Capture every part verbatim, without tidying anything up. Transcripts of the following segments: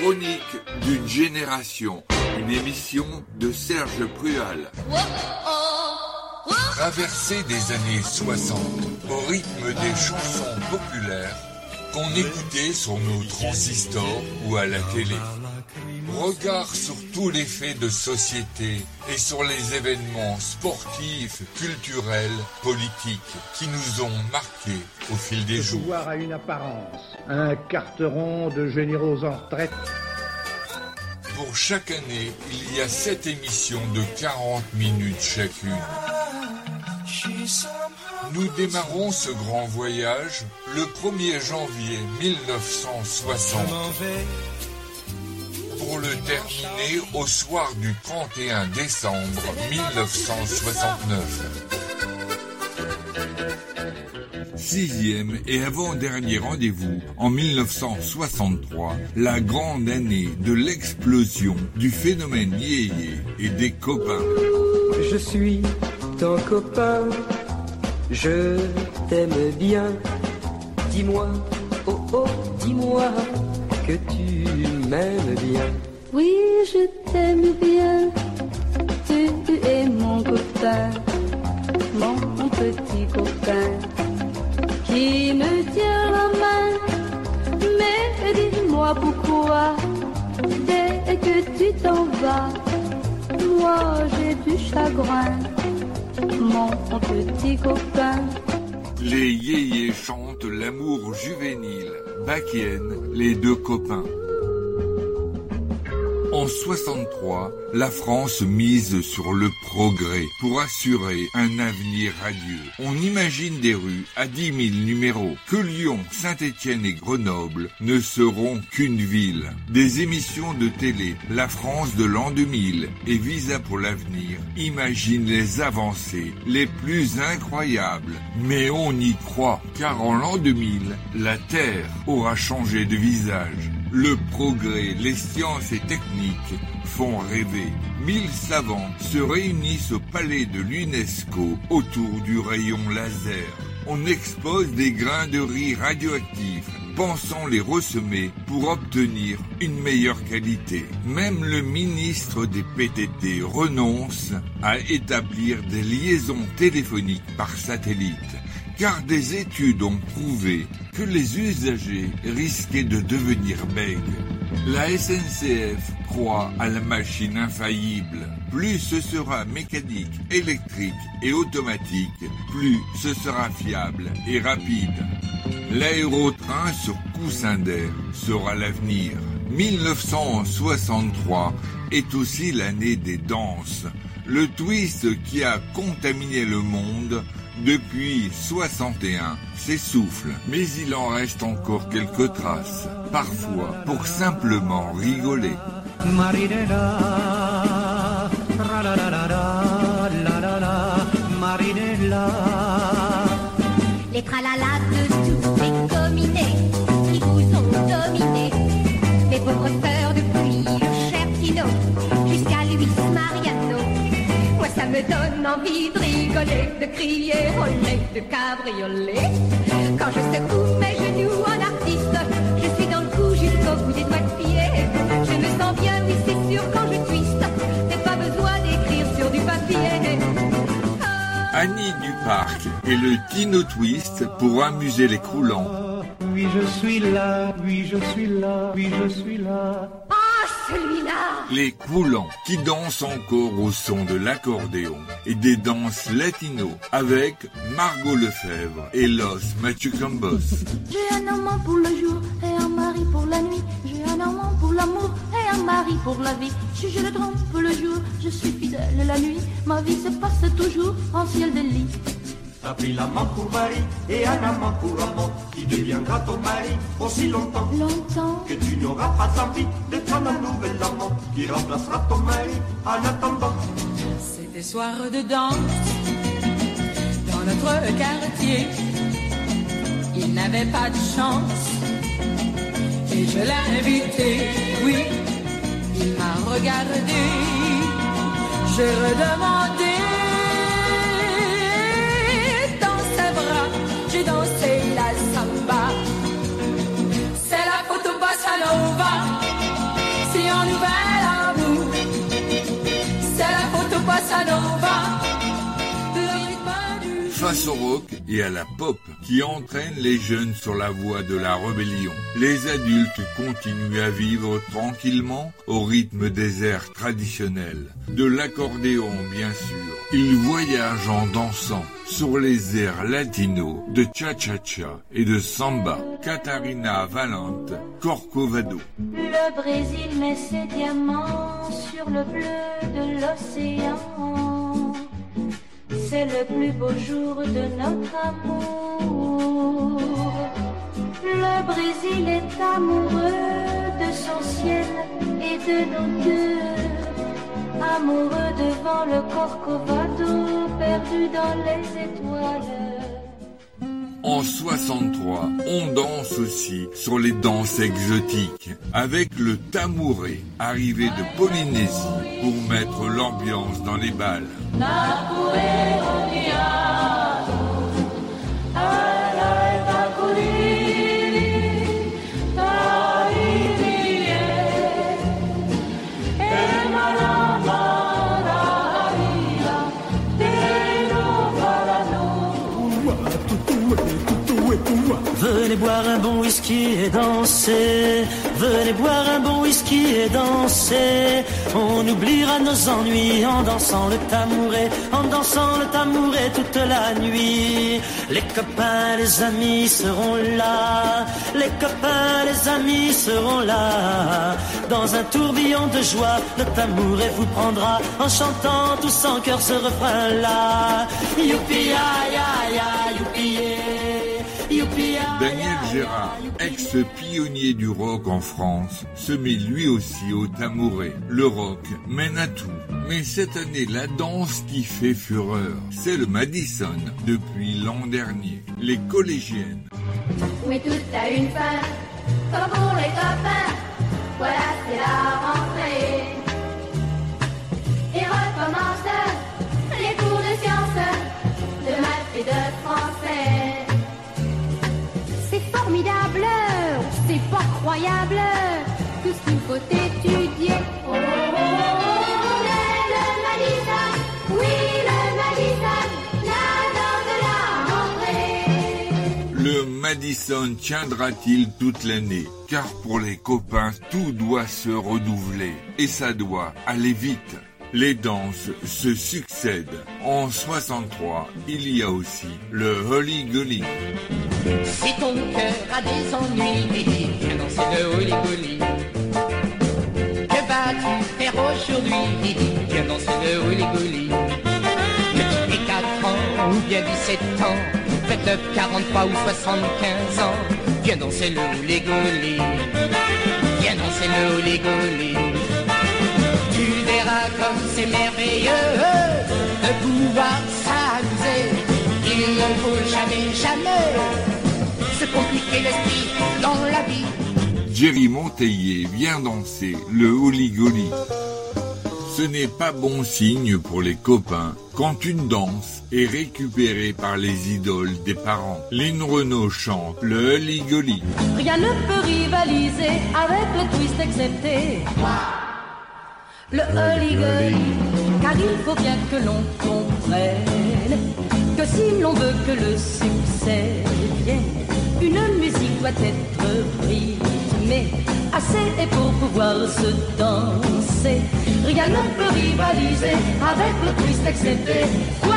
Chronique d'une génération, une émission de Serge Prual. Traversée des années soixante, au rythme des chansons populaires qu'on écoutait sur nos transistors ou à la télé. Regard sur tous les faits de société et sur les événements sportifs, culturels, politiques qui nous ont marqués au fil des jours. Le pouvoir a une apparence, un carteron de généraux en retraite. Pour chaque année, il y a sept émissions de quarante minutes chacune. Nous démarrons ce grand voyage le premier janvier mille neuf cent soixante pour le terminer au soir du trente et un décembre mille neuf cent soixante-neuf. Sixième et avant-dernier rendez-vous en mille neuf cent soixante-trois, la grande année de l'explosion du phénomène yéyé et des copains. Je suis ton copain, je t'aime bien. Dis-moi, oh oh, dis-moi que tu m'aimes bien. Oui, je t'aime bien, tu es mon copain, mon petit copain, qui me tient la main. Mais dis-moi pourquoi, dès que tu t'en vas, moi j'ai du chagrin, mon petit copain. Les yéyés chantent l'amour juvénile, Bakienne, les deux copains. En soixante-trois, la France mise sur le progrès pour assurer un avenir radieux. On imagine des rues à dix mille numéros, que Lyon, Saint-Étienne et Grenoble ne seront qu'une ville. Des émissions de télé, La France de l'an deux mille et Visa pour l'avenir imaginent les avancées les plus incroyables. Mais on y croit, car en l'an deux mille, la Terre aura changé de visage. Le progrès, les sciences et techniques font rêver. Mille savants se réunissent au palais de l'UNESCO autour du rayon laser. On expose des grains de riz radioactifs, pensant les ressemer pour obtenir une meilleure qualité. Même le ministre des P T T renonce à établir des liaisons téléphoniques par satellite, car des études ont prouvé que les usagers risquaient de devenir bègues. La S N C F croit à la machine infaillible. Plus ce sera mécanique, électrique et automatique, plus ce sera fiable et rapide. L'aérotrain sur coussin d'air sera l'avenir. mille neuf cent soixante-trois est aussi l'année des danses. Le twist qui a contaminé le monde depuis soixante et un s'essouffle, mais il en reste encore quelques traces, parfois pour simplement rigoler. Marinella, Marinella. Les tralala de tous les cominés qui vous ont dominé, les pauvres sœurs depuis le cher Tino jusqu'à Luis Mariano. Moi ça me donne envie de rigoler, de crier olé, de cabrioler. Quand je secoue mes genoux en artiste, je suis dans le coup jusqu'au bout des doigts de pied. Je me sens bien, oui c'est sûr, quand je twiste, j'ai pas besoin d'écrire sur du papier. Annie Duparc et le Tino Twist pour amuser les croulants. Oui je suis là, oui je suis là, oui je suis là. Celui-là. Les croulants qui dansent encore au son de l'accordéon et des danses latino avec Margot Lefebvre et Los Machucambos. J'ai un amant pour le jour et un mari pour la nuit. J'ai un amant pour l'amour et un mari pour la vie. Si je le trompe le jour, je suis fidèle la nuit. Ma vie se passe toujours en ciel de lit. T'as pris l'amant pour mari et un amant pour amant qui deviendra ton mari aussi longtemps, longtemps que tu n'auras pas envie d'être un nouvel amant qui remplacera ton mari en attendant. C'est des soirs de danse dans notre quartier. Il n'avait pas de chance et je l'ai invité, oui. Il m'a regardé, j'ai redemandé. J'ai dansé la samba. C'est la photo bossa nova. bossa nova. Face au rock et à la pop qui entraînent les jeunes sur la voie de la rébellion, les adultes continuent à vivre tranquillement au rythme des airs traditionnels, de l'accordéon bien sûr. Ils voyagent en dansant sur les airs latinos de cha-cha-cha et de samba. Catarina Valente, Corcovado. Le Brésil met ses diamants sur le bleu de l'océan. C'est le plus beau jour de notre amour. Le Brésil est amoureux de son ciel et de nos cœurs. Amoureux devant le Corcovado, perdu dans les étoiles. En soixante-trois, on danse aussi sur les danses exotiques avec le tamouré, arrivé de Polynésie pour mettre l'ambiance dans les balles. Venez boire un bon whisky et danser. Venez boire un bon whisky et danser. On oubliera nos ennuis en dansant le tamouré, en dansant le tamouré toute la nuit. Les copains, les amis seront là. Les copains, les amis seront là. Dans un tourbillon de joie, le tamouré vous prendra en chantant tous en chœur ce refrain-là. Youpi, ya, ya, ya, youpi, Daniel Gérard, ex-pionnier du rock en France, se met lui aussi au tamouré. Le rock mène à tout. Mais cette année, la danse qui fait fureur, c'est le Madison depuis l'an dernier. Les collégiennes. Mais tout a une fin, comme pour les copains. Voilà, c'est la rentrée. Et recommence les cours de sciences, de maths et de français. Formidable, c'est pas croyable, tout ce qu'il faut étudier. Oh, oh, oh, oh, le Madison, oui le Madison, la danse de la rentrée. Le Madison tiendra-t-il toute l'année? Car pour les copains, tout doit se renouveler et ça doit aller vite. Les danses se succèdent. En soixante-trois, il y a aussi le Holly Golly. Si ton cœur a des ennuis, viens danser le Holly Golly. Que vas-tu faire aujourd'hui? Viens danser le Holly Golly. Que tu aies quatre ans ou bien dix-sept ans, vingt-neuf, quarante-trois ou soixante-quinze ans, viens danser le Holly Golly. Viens danser le Holly Golly. Tu verras comme c'est merveilleux de pouvoir s'amuser. Il ne faut jamais, jamais se compliquer l'esprit dans la vie. Jerry Monteiller vient danser le Holly Golly. Ce n'est pas bon signe pour les copains quand une danse est récupérée par les idoles des parents. Lynn Renaud chante le Holly Golly. Rien ne peut rivaliser avec le twist excepté le Holly Golly, car il faut bien que l'on comprenne que si l'on veut que le succès vienne, une musique doit être rythmée assez et pour pouvoir se danser. Rien ne peut rivaliser avec le twist excepté. Quoi?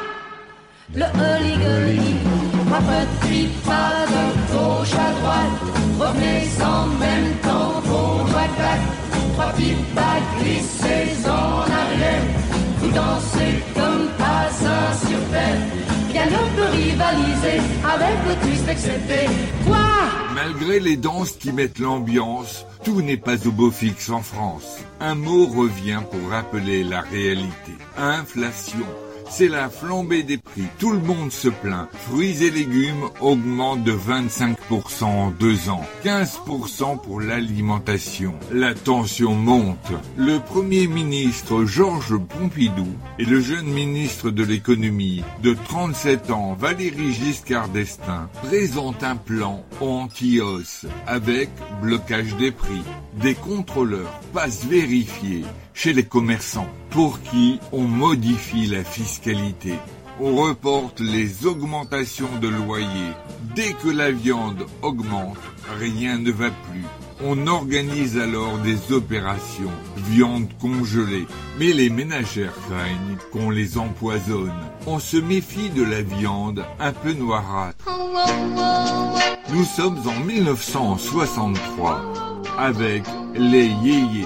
Le Holly Golly, trois petits pas de gauche à droite, revenez en même temps, vos doigts claquent. Trois petits pas glissés en arrière, vous dansez comme pas un sur terre. Rien ne peut rivaliser avec le twist excepté. Quoi? Malgré les danses qui mettent l'ambiance, tout n'est pas au beau fixe en France. Un mot revient pour rappeler la réalité. Inflation. c'est la flambée des prix. Tout le monde se plaint. Fruits et légumes augmentent de vingt-cinq pour cent en deux ans, quinze pour cent pour l'alimentation. La tension monte. Le Premier ministre Georges Pompidou et le jeune ministre de l'économie de trente-sept ans, Valéry Giscard d'Estaing, présentent un plan anti-hausse avec blocage des prix, des contrôleurs passent vérifier chez les commerçants pour qui on modifie la fiscalité. On reporte les augmentations de loyer. Dès que la viande augmente, rien ne va plus. On organise alors des opérations, viande congelée. Mais les ménagères craignent qu'on les empoisonne. On se méfie de la viande un peu noirâtre. Nous sommes en mille neuf cent soixante-trois avec les yéyés.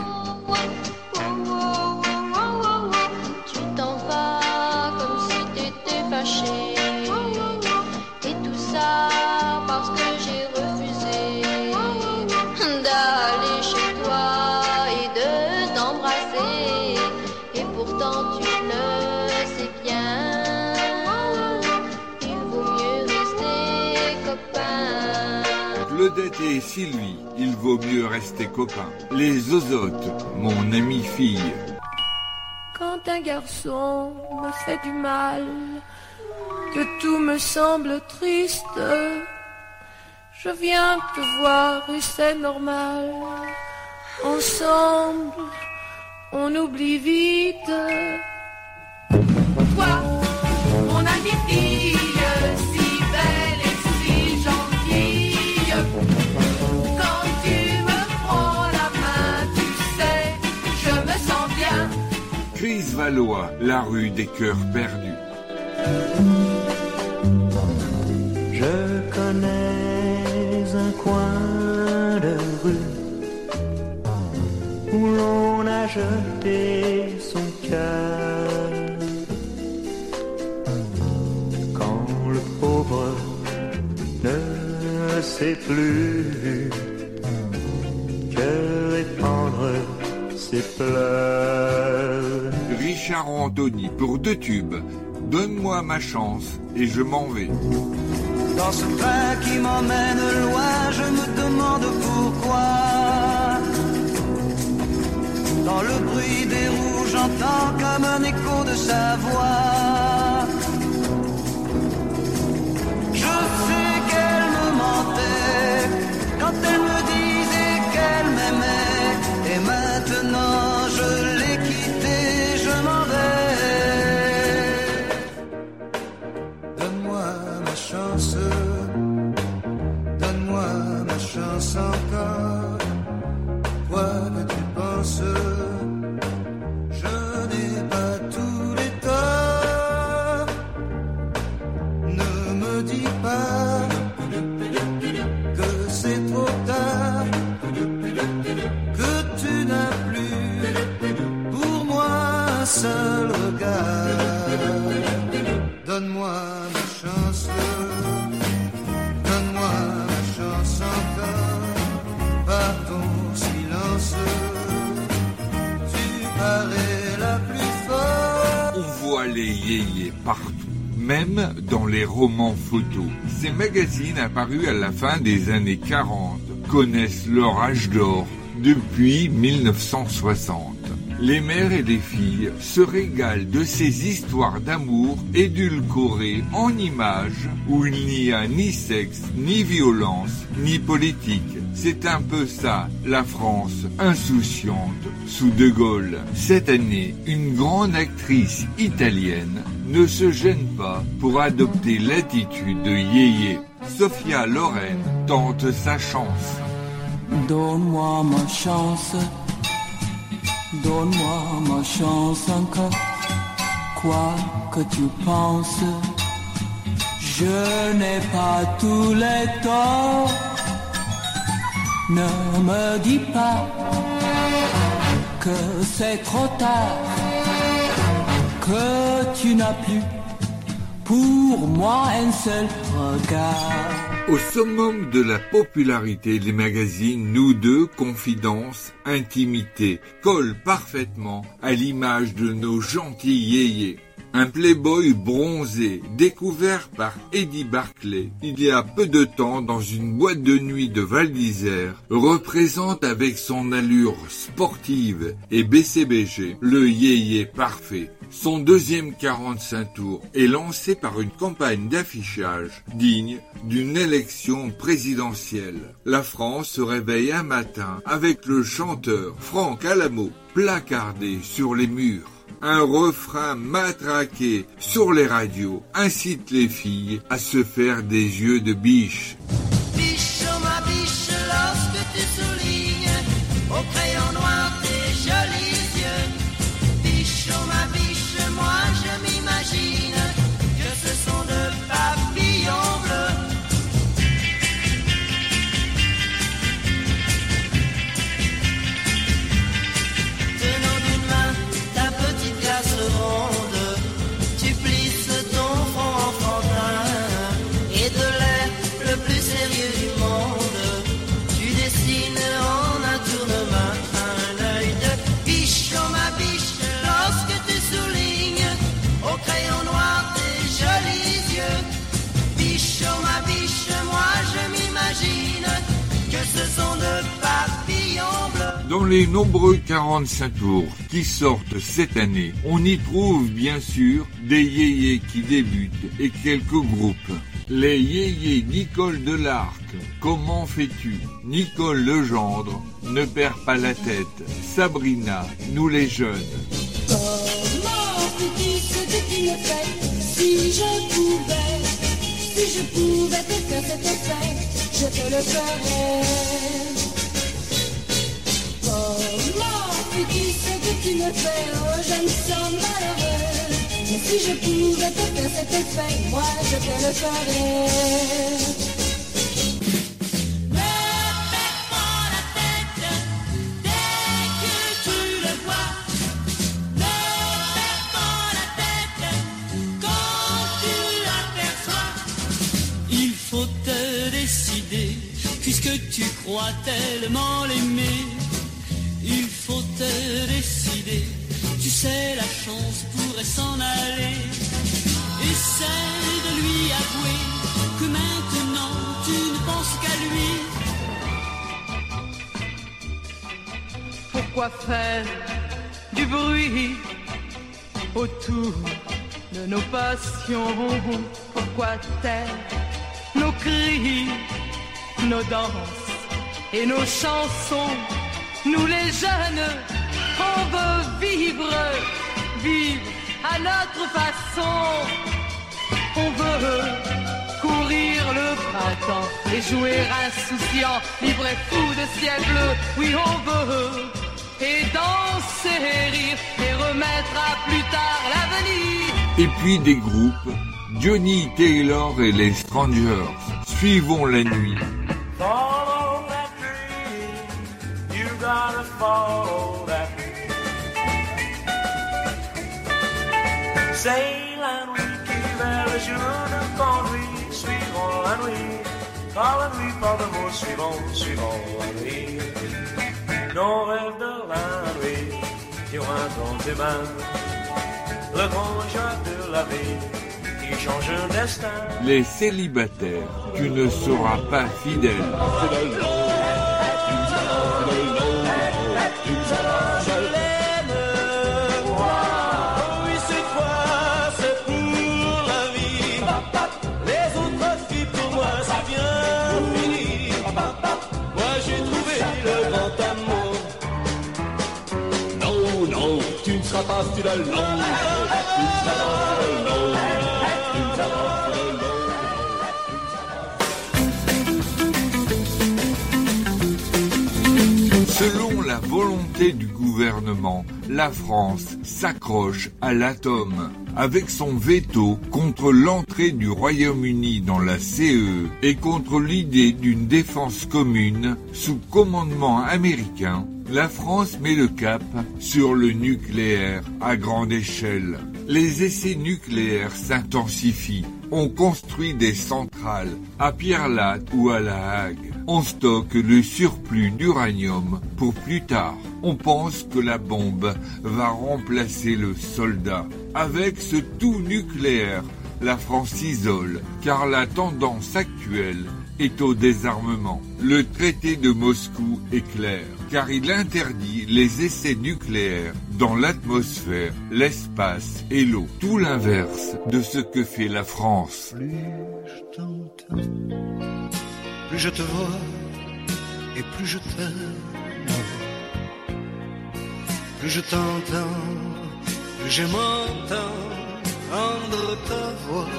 Tu t'en vas comme si t'étais fâché. Et tout ça parce que j'ai refusé d'aller chez toi et de t'embrasser. Et pourtant tu le sais bien, il vaut mieux rester copain. Claudette et Sylvie, il vaut mieux rester copains. Les Zozotes, mon amie fille. Quand un garçon me fait du mal, que tout me semble triste, je viens te voir et c'est normal. Ensemble, on oublie vite. Toi, mon amie fille, si belle et si gentille, quand tu me prends la main, tu sais, je me sens bien. Chris Valois, la rue des cœurs perdus. Je connais un coin de rue où l'on a jeté son cœur. Quand le pauvre ne sait plus que répandre ses pleurs. Richard Anthony pour deux tubes. Donne-moi ma chance et je m'en vais. Dans ce train qui m'emmène loin, je me demande pourquoi. Dans le bruit des roues, j'entends comme un écho de sa voix. Je sais qu'elle me mentait quand elle me disait qu'elle m'aimait. Et maintenant je l'ai quittée, je m'en vais. Donne-moi ma chance, donne-moi ma chance encore. Quoi que tu penses, je n'ai pas tous les torts. Ne me dis pas que c'est trop tard, que tu n'as plus pour moi un seul regard. Donne-moi ma chance, donne-moi ma chance encore. Par ton silence, tu parais la plus forte. On voit les yéyés partout, même dans les romans photos. Ces magazines apparus à la fin des années quarante connaissent leur âge d'or depuis mille neuf cent soixante. Les mères et les filles se régalent de ces histoires d'amour édulcorées en images où il n'y a ni sexe, ni violence, ni politique. C'est un peu ça, la France insouciante sous De Gaulle. Cette année, une grande actrice italienne ne se gêne pas pour adopter l'attitude de yéyé. Sophia Loren tente sa chance. Donne-moi ma chance, donne-moi ma chance encore. Quoi que tu penses, je n'ai pas tous les torts. Ne me dis pas que c'est trop tard, que tu n'as plus pour moi un seul regard. Au summum de la popularité, les magazines Nous deux, Confidence, Intimité collent parfaitement à l'image de nos gentils yéyés. Un playboy bronzé, découvert par Eddie Barclay il y a peu de temps dans une boîte de nuit de Val d'Isère, représente avec son allure sportive et B C B G le yéyé parfait. Son deuxième quarante-cinq tours est lancé par une campagne d'affichage digne d'une élection présidentielle. La France se réveille un matin avec le chanteur Franck Alamo placardé sur les murs. Un refrain matraqué sur les radios incite les filles à se faire des yeux de biche. Biche, oh ma biche, lorsque tu soulignes au crayon noir tes jolis yeux. Biche, oh ma biche, moi je m'imagine que ce sont de papillons bleus. Tenant d'une main ta petite glace ronde, tu plisses ton front enfantin et de l'air le plus sérieux du monde, tu dessines en un tournement un œil de biche, oh ma biche, lorsque tu soulignes au crayon noir tes jolis yeux. Biche, oh ma biche, moi je m'imagine que ce sont de papillons bleus. Dans les nombreux quarante-cinq tours qui sortent cette année, on y trouve bien sûr des yéyés qui débutent et quelques groupes. Les yéyés Nicole Delarc, Comment fais-tu? Nicole Legendre, Ne perds pas la tête. Sabrina, Nous les jeunes. Comment fais-tu ce que tu me fais? Si je pouvais, si je pouvais te faire cet effet, je te le ferais. Comment fais-tu ce que tu me fais? Oh, je me sens malheureux. Mais si je pouvais te faire cet effet, moi je te le ferais. Ne perds pas la tête dès que tu le vois. Ne perds pas la tête quand tu l'aperçois. Il faut te décider, puisque tu crois tellement l'aimer. Il faut te décider, tu sais la chance pourrait s'en aller. Essaie de lui avouer que maintenant tu ne penses qu'à lui. Pourquoi faire du bruit autour de nos passions? Pourquoi taire nos cris, nos danses et nos chansons? Nous les jeunes, on veut vivre, vivre à notre façon. On veut courir le printemps et jouer insouciant, libre et fou de ciel bleu. Oui, on veut et danser, rire et remettre à plus tard l'avenir. Et puis des groupes, Johnny Taylor et les Strangers, Suivons la nuit. Follow that dream, you gotta follow that dream. C'est la nuit qui vers le jour de conduit, suivons la nuit, par la nuit, par le mot suivant, suivant la nuit. Nos rêves de la nuit, qui ont dans tes mains, le grand joie de la vie. Change un destin. Les célibataires, tu ne seras pas fidèle. Je l'aime. Oui, cette fois, c'est pour la vie. Les autres filles, pour moi, c'est bien fini. Moi, j'ai trouvé le grand amour. Non, non, tu ne seras pas fidèle, non. Tu ne seras pas fidèle, non. Selon la volonté du gouvernement, la France s'accroche à l'atome. Avec son veto contre l'entrée du Royaume-Uni dans la C E et contre l'idée d'une défense commune sous commandement américain, la France met le cap sur le nucléaire à grande échelle. Les essais nucléaires s'intensifient. On construit des centrales à Pierre-Latte ou à La Hague. On stocke le surplus d'uranium pour plus tard. On pense que la bombe va remplacer le soldat. Avec ce tout nucléaire, la France s'isole, car la tendance actuelle est au désarmement. Le traité de Moscou est clair, car il interdit les essais nucléaires dans l'atmosphère, l'espace et l'eau. Tout l'inverse de ce que fait la France. Plus je t'entends, plus je te vois et plus je t'aime. Plus je t'entends, plus j'aime entendre ta voix.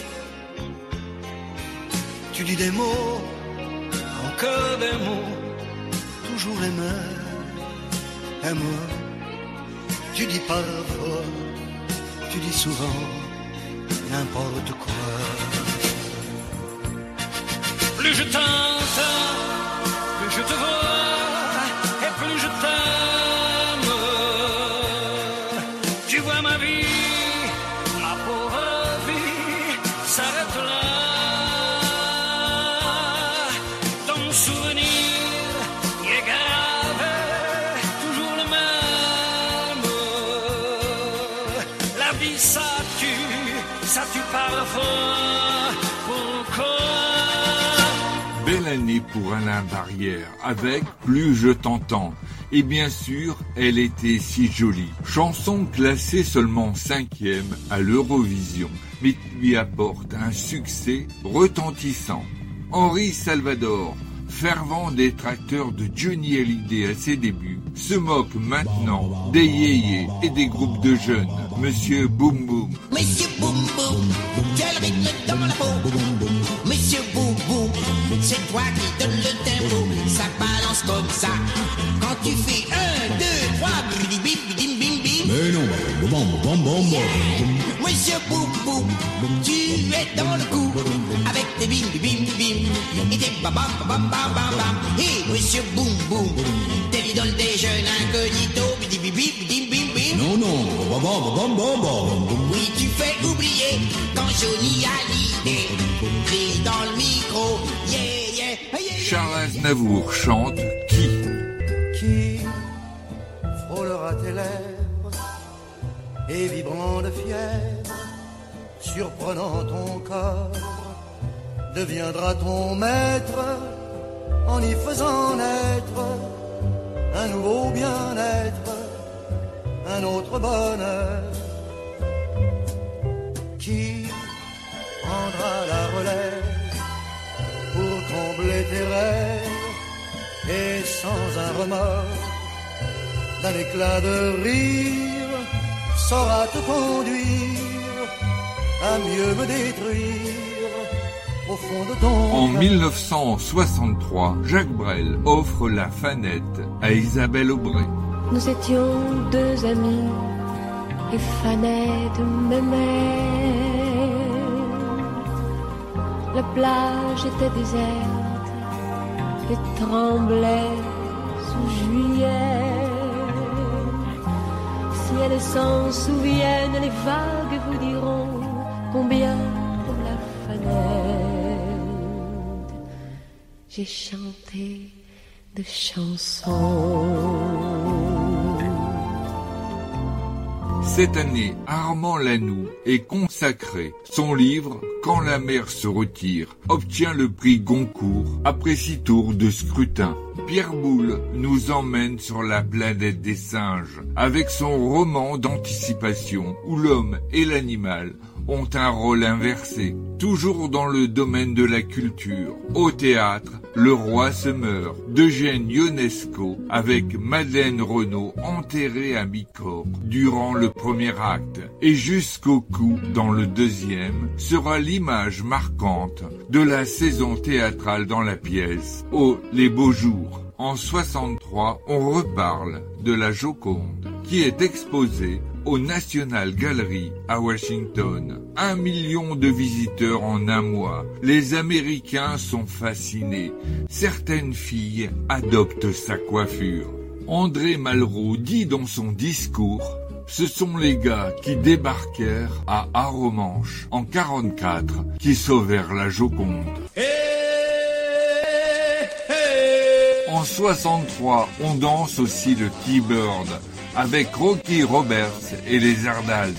Tu dis des mots, encore des mots, toujours les mêmes. Et moi, tu dis parfois, tu dis souvent, n'importe quoi. Plus je t'entends, plus je te vois, et plus je t'aime. Tu vois ma vie, ma pauvre vie, s'arrête là. Belle année pour Alain Barrière, avec Plus je t'entends. Et bien sûr, elle était si jolie. Chanson classée seulement cinquième à l'Eurovision, mais qui lui apporte un succès retentissant. Henri Salvador, fervent détracteur de Johnny Hallyday à ses débuts, se moque maintenant des yéyés et des groupes de jeunes. Monsieur Boum Boum. Monsieur Boum Boum, quel rythme dans la peau. Monsieur Boum Boum, c'est toi qui donne le tempo. Ça balance comme ça. Quand tu fais un, deux, trois, bim bim bim bim bim. Mais non, bon bon bon bon bon. Monsieur Boum Boum, tu es dans le coup avec tes bim bim bim et tes bam bam bam bam bam. Et Monsieur Boum Boum, t'es l'idole des jeunes incognito. Bim bim bim bim bim. Non non, bon bon bon bon bon. Oui, tu fais oublier quand Johnny Hallyday crie dans le micro. Yeah yeah yeah. Charles Aznavour chante Qui Qui frôlera tes lèvres et vibrant de fièvre, surprenant ton corps, deviendra ton maître en y faisant naître un nouveau bien-être, un autre bonheur. Qui prendra la relève pour combler tes rêves et sans un remords, d'un éclat de rire, saura te conduire à mieux me détruire au fond de ton En cœur. mille neuf cent soixante-trois, Jacques Brel offre la Fanette à Isabelle Aubray. Nous étions deux amis et Fanette m'aimait. La plage était déserte et tremblait sous juillet. Si elles s'en souviennent, les vagues vous diront combien pour la Fanette j'ai chanté de chansons. Cette année, Armand Lanoux est consacré. Son livre « Quand la mer se retire » obtient le prix Goncourt après six tours de scrutin. Pierre Boulle nous emmène sur la planète des singes avec son roman d'anticipation où l'homme et l'animal ont un rôle inversé. Toujours dans le domaine de la culture, au théâtre, Le roi se meurt d'Eugène Ionesco avec Madeleine Renaud enterrée à mi-corps durant le premier acte et jusqu'au cou dans le deuxième sera l'image marquante de la saison théâtrale dans la pièce Oh les beaux jours. En soixante-trois, on reparle de la Joconde qui est exposée au National Gallery à Washington. Un million de visiteurs en un mois. Les Américains sont fascinés. Certaines filles adoptent sa coiffure. André Malraux dit dans son discours: ce sont les gars qui débarquèrent à Arromanches en quarante-quatre qui sauvèrent la Joconde. Hey, En soixante-trois, on danse aussi le T-Bird avec Rocky Roberts et les Ardals.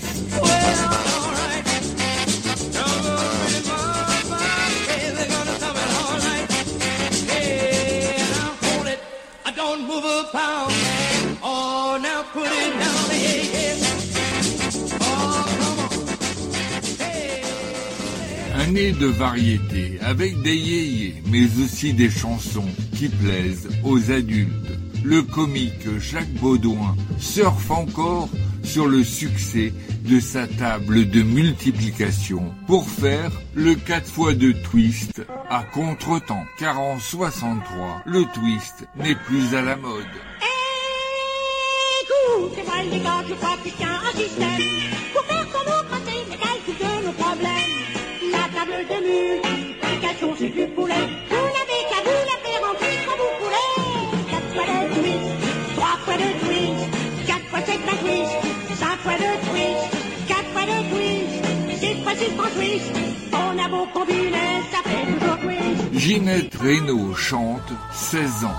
Un nez de variété, avec des yéyés, mais aussi des chansons qui plaisent aux adultes. Le comique Jacques Baudouin surfe encore sur le succès de sa table de multiplication pour faire le quatre fois deux twist à contretemps, car en soixante-trois, le twist n'est plus à la mode. Écoutez-moi les gars, je crois qu'il y a un système pour faire sans nous passer les calculs de nos problèmes. La table de multiplication, c'est du poulet. Vous n'avez qu'à vous la faire en plus quand vous voulez. Quatre fois de twist, trois fois de twist, quatre fois c'est un twist, cinq fois de twist, quatre fois de twist, six fois six fois twist. On a beau combiner, ça fait toujours twist. Ginette Renaud chante seize ans.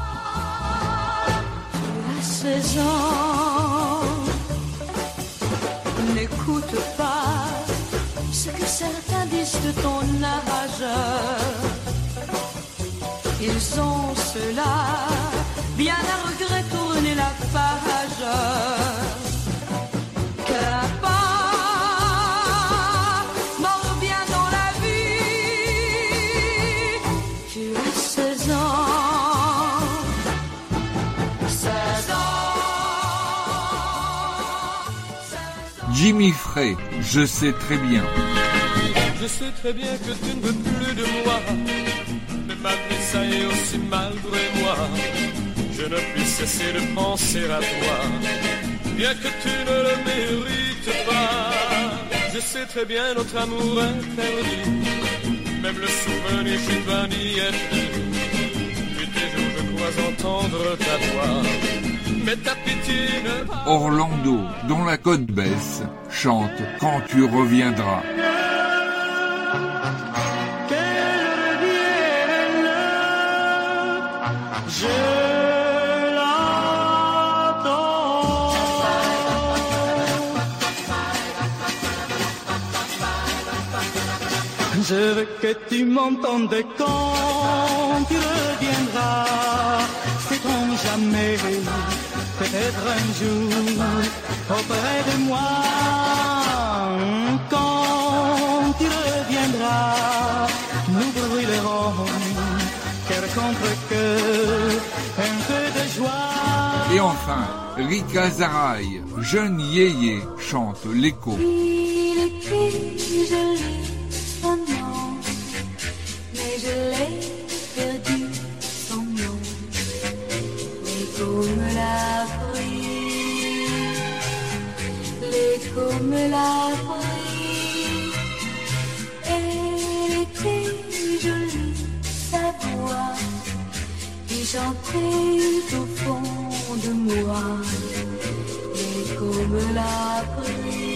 À seize ans, n'écoute pas ce que certains disent de ton âge. Ils ont cela, bien à regret tourner la page. Qu'importe, mort bien dans la vie. Tu as seize ans, seize ans. Jimmy Frey, je sais très bien. Je sais très bien que tu ne veux plus de moi, mais malgré ça et aussi malgré moi, je ne puis cesser de penser à toi, bien que tu ne le mérites pas. Je sais très bien notre amour est perdu, même le souvenir je dois n'y être plus. Puis des jours je crois entendre ta voix, mais ta pitié ne... Orlando, dont la côte baisse, chante Quand tu reviendras. Je l'attends. Je veux que tu m'entendes quand tu reviendras. Sait-on jamais, peut-être un jour, auprès de moi. Quand tu reviendras, nous brûlerons cœur contre cœur, un peu de joie. Et enfin, Rika Zaraï, jeune yéyé, chante l'écho. Il était joli, son nom, mais je l'ai perdu, son nom. L'écho me l'a pris, l'écho me l'a pris. Elle était jolie, sa voix qui chantait au fond de moi. L'écho me l'a pris.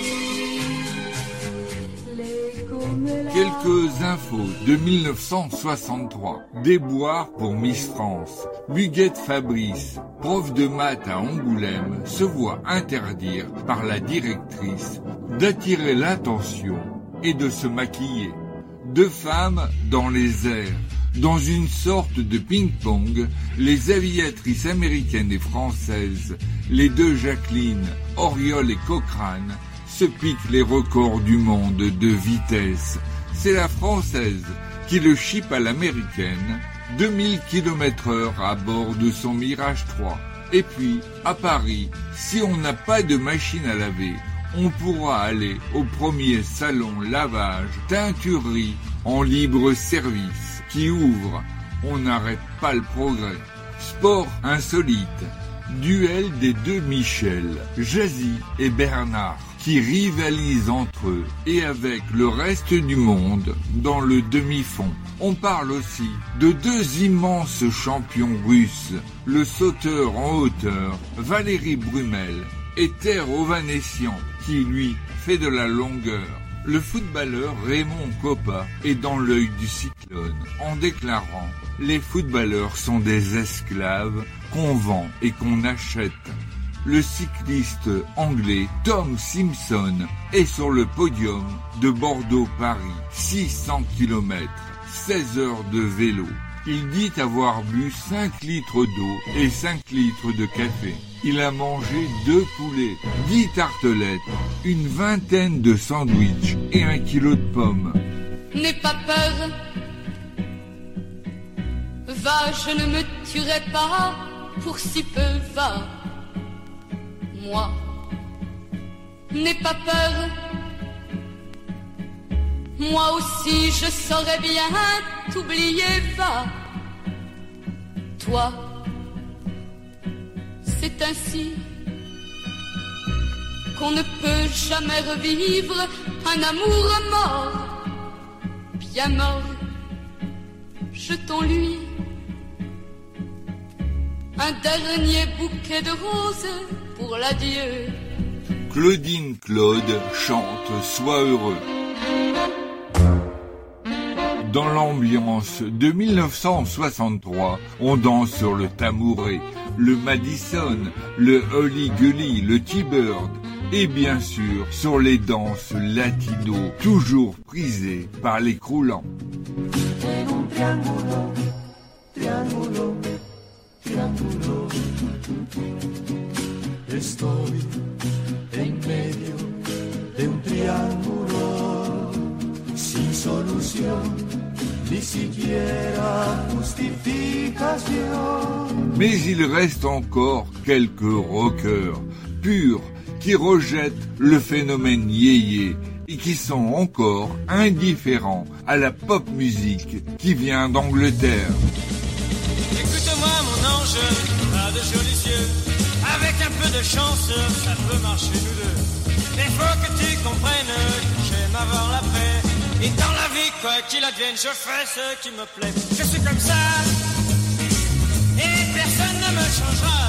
L'écho me l'a pris. Quelques infos de mille neuf cent soixante-trois. Déboire pour Miss France. Buguette Fabrice, prof de maths à Angoulême, se voit interdire par la directrice d'attirer l'attention et de se maquiller. Deux femmes dans les airs. Dans une sorte de ping-pong, les aviatrices américaines et françaises, les deux Jacqueline, Auriol et Cochrane, se piquent les records du monde de vitesse. C'est la française qui le chipe à l'américaine, deux mille kilomètres heure à bord de son Mirage trois. Et puis, à Paris, si on n'a pas de machine à laver, on pourra aller au premier salon lavage teinturerie en libre service qui ouvre. On n'arrête pas le progrès. Sport insolite. Duel des deux Michel, Jazzy et Bernard, qui rivalisent entre eux et avec le reste du monde dans le demi-fond. On parle aussi de deux immenses champions russes, le sauteur en hauteur, Valérie Brumel, et Terre Ovanessian, qui lui fait de la longueur. Le footballeur Raymond Kopa est dans l'œil du cyclone en déclarant « Les footballeurs sont des esclaves qu'on vend et qu'on achète ». Le cycliste anglais Tom Simpson est sur le podium de Bordeaux-Paris, six cents kilomètres, seize heures de vélo. Il dit avoir bu cinq litres d'eau et cinq litres de café. Il a mangé deux poulets, dix tartelettes, une vingtaine de sandwichs et un kilo de pommes. N'aie pas peur, va, je ne me tuerai pas pour si peu, va. Moi, n'aie pas peur, moi aussi je saurais bien t'oublier, va. Toi, c'est ainsi qu'on ne peut jamais revivre un amour mort, bien mort. Jetons-lui un dernier bouquet de roses pour l'adieu. Claudine Claude chante « Sois heureux ». Dans l'ambiance de mille neuf cent soixante-trois, on danse sur le Tamouret, le Madison, le Hurly-Gully, le T-Bird et bien sûr sur les danses latino, toujours prisées par les croulants. Triángulo, triángulo, triángulo. Estoy en medio de un triángulo sin solución, ni siquiera justificación. Mais il reste encore quelques rockers purs qui rejettent le phénomène yéyé et qui sont encore indifférents à la pop musique qui vient d'Angleterre. Écoute-moi mon ange, t'as de jolis yeux. Avec un peu de chance, ça peut marcher nous deux. Mais faut que tu comprennes que j'aime avoir la paix. Et dans la vie, quoi qu'il advienne, je fais ce qui me plaît. Je suis comme ça, et personne ne me changera.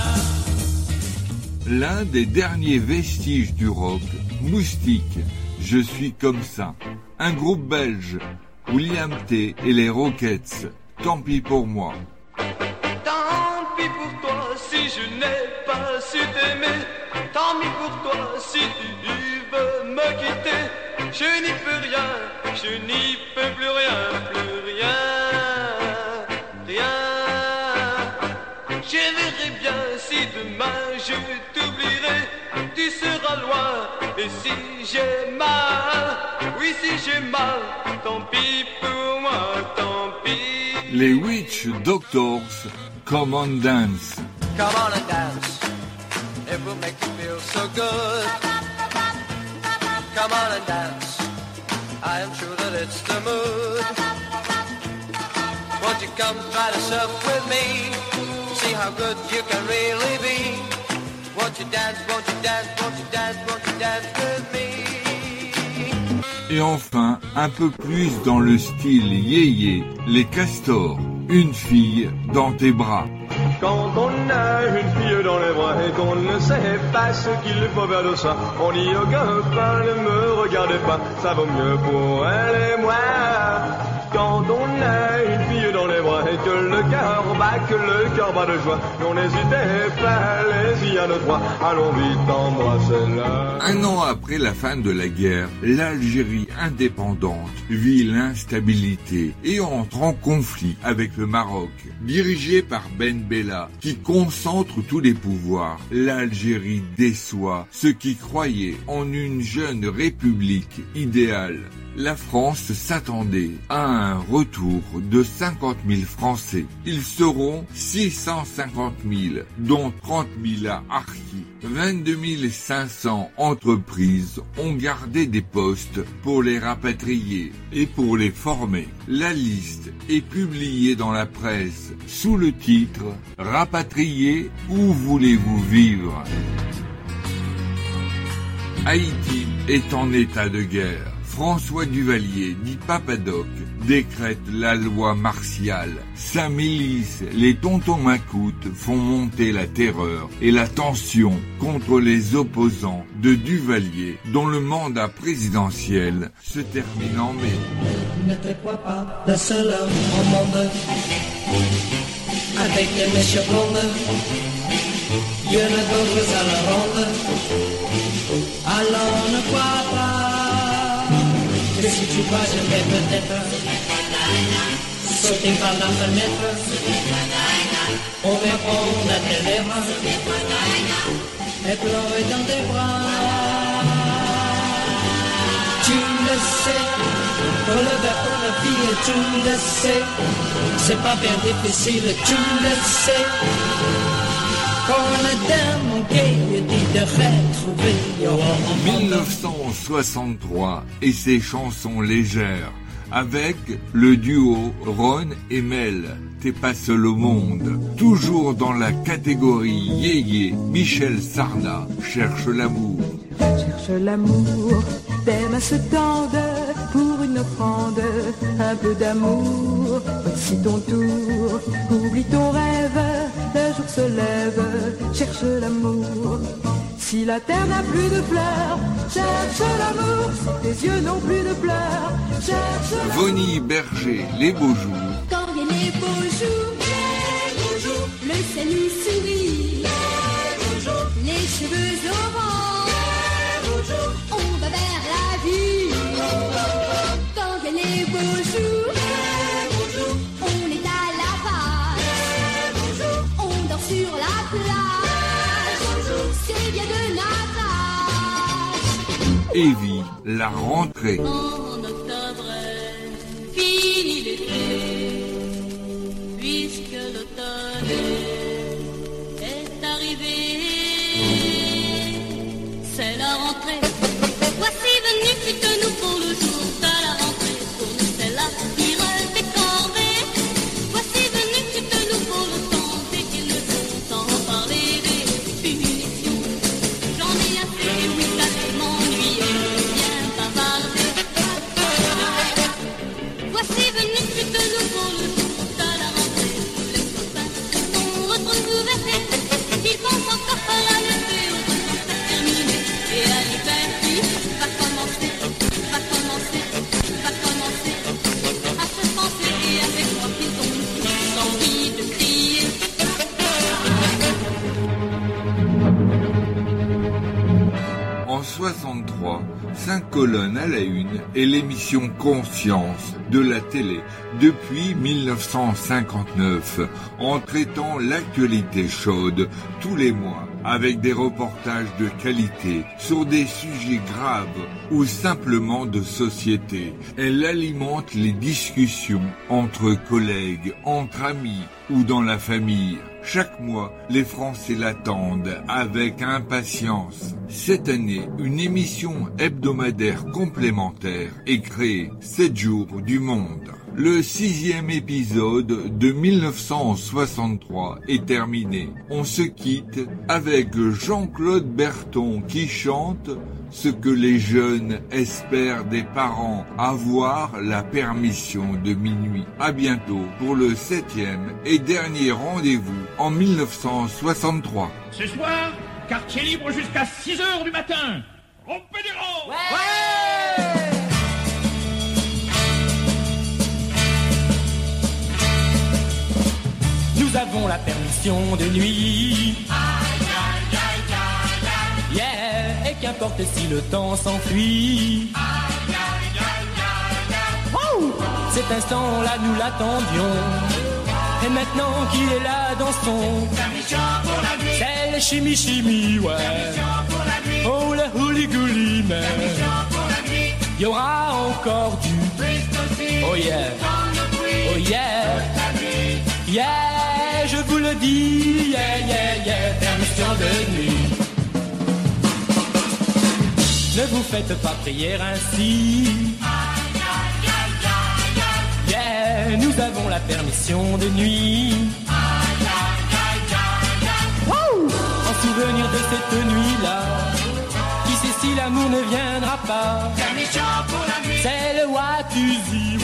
L'un des derniers vestiges du rock, Moustique, Je suis comme ça. Un groupe belge, William T et les Rockets, Tant pis pour moi. Tant pis pour toi si je n'ai pas su t'aimer. Tant pis pour toi si tu veux me quitter. Je n'y peux rien, je n'y peux plus rien, plus rien, rien. Je verrai bien si demain je t'oublierai. Tu seras loin, et si j'ai mal, oui si j'ai mal, tant pis pour moi, tant pis. Les Witch Doctors, Come on Dance. Come on and dance, it will make you feel so good. Come on and dance, I am sure that it's the mood. Won't you come try to surf with me, see how good you can really be. Won't you dance, won't you dance, won't you dance, won't you dance with me. Et enfin, un peu plus dans le style yéyé, les Castors, Une fille dans tes bras. Quand on a une fille dans les bras et qu'on ne sait pas ce qu'il faut faire de ça, on n'y aucun pas, ne me regardez pas, ça vaut mieux pour elle et moi. Quand on a une fille dans les bras et que le cœur bat, que le cœur bat de joie, non n'hésitez pas, allez-y à nos trois, allons vite embrassez-la. Un an après la fin de la guerre, l'Algérie indépendante vit l'instabilité et entre en conflit avec le Maroc. Dirigé par Ben Bella, qui concentre tous les pouvoirs, l'Algérie déçoit ceux qui croyaient en une jeune république idéale. La France s'attendait à un retour de cinquante mille Français. Ils seront six cent cinquante mille, dont trente mille à Arki. vingt-deux mille cinq cents entreprises ont gardé des postes pour les rapatrier et pour les former. La liste est publiée dans la presse sous le titre « Rapatriés, où voulez-vous vivre ?» Haïti est en état de guerre. François Duvalier, dit Papadoc, décrète la loi martiale. Sa milice, les tontons macoutes, font monter la terreur et la tension contre les opposants de Duvalier, dont le mandat présidentiel se termine en mai. Ne te crois pas le seul homme au monde, avec les mèches blondes, il y en a d'autres à la ronde. Alors ne crois pas que si tu vas, je vais peut-être sauter par la fenêtre, on répond à tes lèvres et pleurer dans tes bras. Tu le sais, pour le verre, pour la vie, tu le sais, c'est pas bien difficile, tu le sais. mille neuf cent soixante-trois et ses chansons légères avec le duo Ron et Mel, T'es pas seul au monde. Toujours dans la catégorie yéyé, Michel Sarna cherche l'amour. Cherche l'amour, tes mains se tendent pour une offrande, un peu d'amour. Voici ton tour, oublie ton rêve, le jour se lève, cherche l'amour. Si la terre n'a plus de fleurs, cherche l'amour. Si tes yeux n'ont plus de pleurs, cherche l'amour. Vonnie Berger, Les Beaux Jours. Quand viennent les beaux jours, les beaux jours, le ciel nous sourit, les beaux jours, les cheveux au vent, les beaux jours, on va vers la vie. Quand viennent les beaux jours, les beaux jours, on est à la page, les beaux jours, on dort sur la plage, c'est bien de notre âge. Evie, la rentrée. En octobre, fini l'été, puisque l'automne est arrivé, c'est la rentrée. Voici venu plutôt nous pour le jour de la rentrée, pour nous c'est la pire des corvées. Voici venu plutôt nous pour le temps dès qu'il ne faut sans parler des punitions. J'en ai assez, oui, ça fait m'ennuyer, bien bavarder. Voici venu plutôt nous pour le jour de la rentrée, tous les copains sont retrouvés. Ils pensent encore par la lever, au temps c'est terminé, et à l'hiver qui va commencer, va commencer, va commencer, à se penser et avec moi qu'ils ont tous envie de crier. En soixante-trois, cinq colonnes à la une et l'émission Conscience de la télé depuis mille neuf cent cinquante-neuf, en traitant l'actualité chaude tous les mois avec des reportages de qualité sur des sujets graves ou simplement de société. Elle alimente les discussions entre collègues, entre amis ou dans la famille. Chaque mois, les Français l'attendent avec impatience. Cette année, une émission hebdomadaire complémentaire est créée, sept jours du monde. Le sixième épisode de mille neuf cent soixante-trois est terminé. On se quitte avec Jean-Claude Berton qui chante ce que les jeunes espèrent des parents, avoir la permission de minuit. À bientôt pour le septième et dernier rendez-vous en mille neuf cent soixante-trois. Ce soir, quartier libre jusqu'à six heures du matin. Rompez des rangs. Ouais. Nous avons la permission de nuit. Yeah, et qu'importe si le temps s'enfuit. Oh, cet instant-là, nous l'attendions. Et maintenant qu'il est là dans son, c'est le chimi-chimi, ouais. Oh, le houli-gouli, mais il y aura encore du, oh yeah, oh yeah, yeah, je vous le dis, yeah, yeah, yeah, permission de nuit. Ne vous faites pas prier ainsi. Yeah, nous avons la permission de nuit. Wow, en souvenir de cette nuit-là, qui sait si l'amour ne viendra pas. Permission pour la nuit.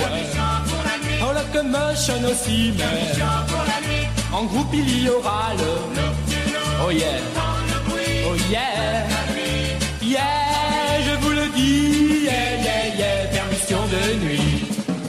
ouais. En locomotion aussi, mais en groupe il y aura le oh yeah, oh yeah, yeah, je vous le dis, yeah, yeah, yeah, permission de nuit.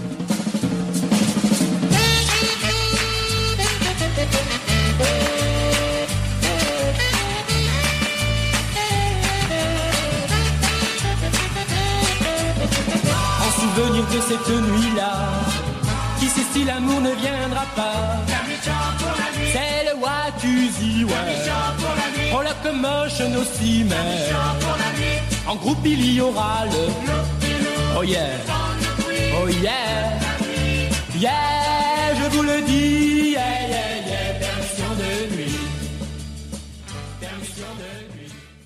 En souvenir de cette nuit-là, qui sait si l'amour ne viendra pas, c'est le Watusi, ouais. En locomotion aussi, mais en groupe il y aura le oh yeah, oh yeah, yeah, je vous le dis, yeah, yeah, yeah, permission de nuit, permission de nuit.